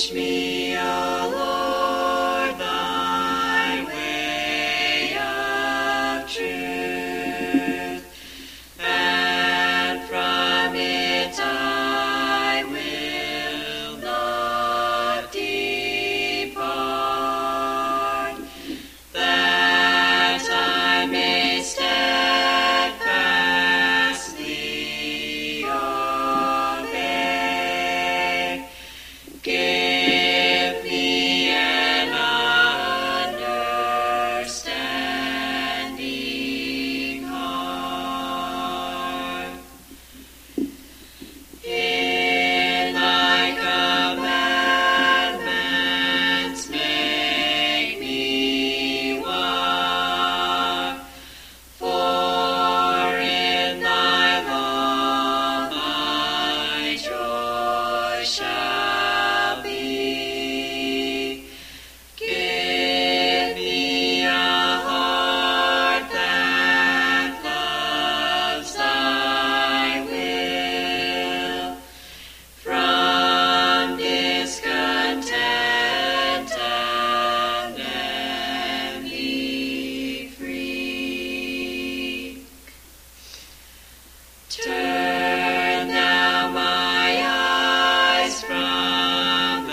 Teach me, O Lord, thy way of truth, and from it I will not depart, that I may steadfastly obey. Give me an understanding heart. In thy commandments make me walk, for in thy law my joy shall be. Give me a heart that loves thy will, from discontent and be free. Turn thou my eyes from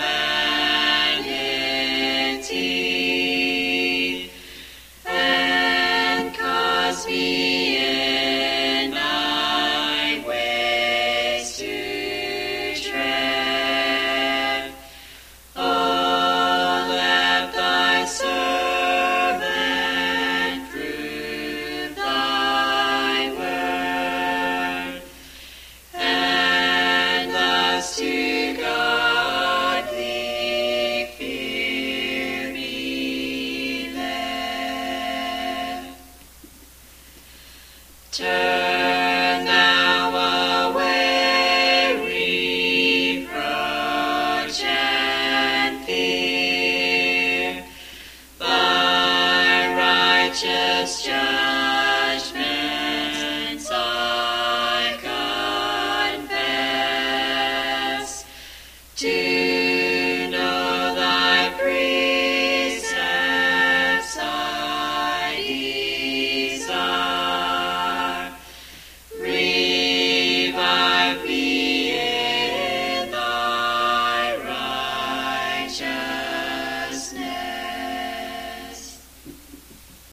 vanity, and cause me in thy ways to tread. Oh, let thy servant prove thy word, and thus to godly fear be led. Turn thou away reproach and fear, thy righteous judgments I confess. To